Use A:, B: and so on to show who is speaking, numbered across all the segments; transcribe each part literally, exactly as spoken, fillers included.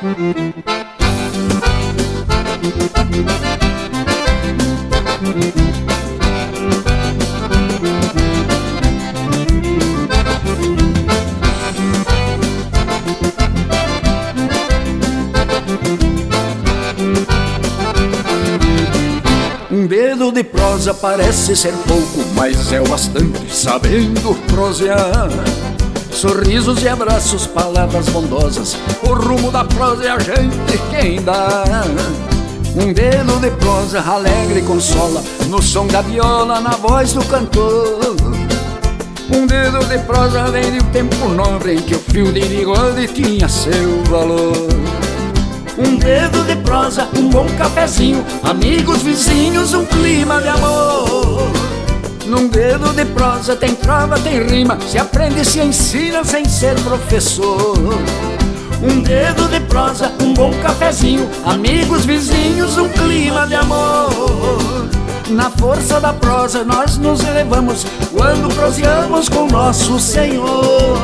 A: Um dedo de prosa parece ser pouco, mas é o bastante sabendo prosear. Sorrisos e abraços, palavras bondosas, o rumo da prosa é a gente quem dá. Um dedo de prosa alegre e consola, no som da viola, na voz do cantor. Um dedo de prosa vem de um tempo nobre em que o fio de bigode tinha seu valor. Um dedo de prosa, um bom cafezinho, amigos, vizinhos, um clima de amor. Num dedo de prosa tem trova, tem rima, se aprende, se ensina sem ser professor. Um dedo de prosa, um bom cafezinho, amigos, vizinhos, um clima de amor. Na força da prosa nós nos elevamos quando proseamos com nosso Senhor.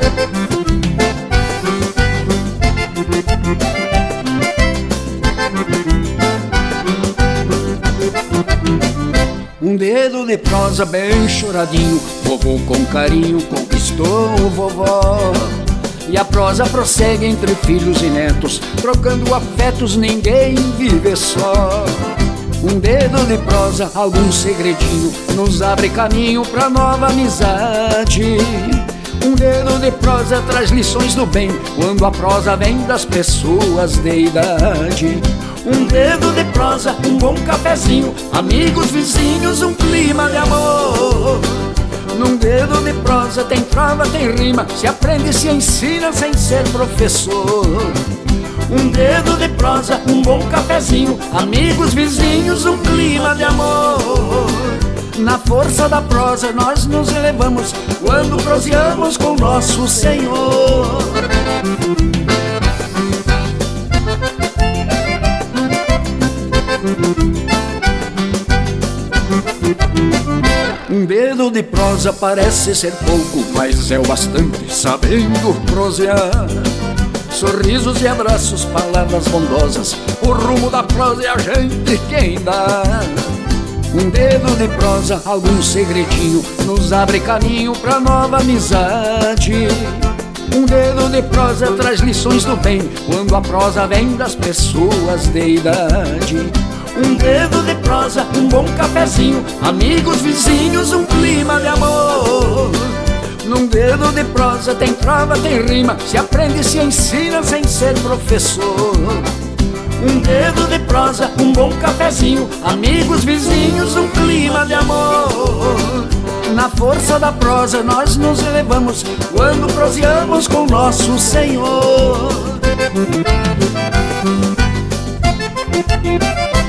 A: Um dedo de prosa bem choradinho, vovô com carinho conquistou o vovó. E a prosa prossegue entre filhos e netos, trocando afetos, ninguém vive só. Um dedo de prosa, algum segredinho, nos abre caminho pra nova amizade. Um dedo de prosa traz lições do bem, quando a prosa vem das pessoas de idade. Um dedo de prosa, um bom cafezinho, amigos, vizinhos, um clima de amor. Num dedo de prosa tem trova, tem rima, se aprende, se ensina sem ser professor. Um dedo de prosa, um bom cafezinho, amigos, vizinhos, um clima de amor. Na força da prosa nós nos elevamos quando proseamos com nosso Senhor. Um dedo de prosa parece ser pouco, mas é o bastante sabendo prosear. Sorrisos e abraços, palavras bondosas, o rumo da prosa é a gente quem dá. Um dedo de prosa, algum segredinho, nos abre caminho pra nova amizade. Um dedo de prosa traz lições do bem, quando a prosa vem das pessoas de idade. Um dedo de prosa, um bom cafezinho, amigos, vizinhos, um clima de amor. Num dedo de prosa tem trova, tem rima, se aprende, se ensina sem ser professor. Um dedo de prosa, um bom cafezinho, amigos, vizinhos, um clima de amor. Na força da prosa nós nos elevamos quando proseamos com nosso Senhor.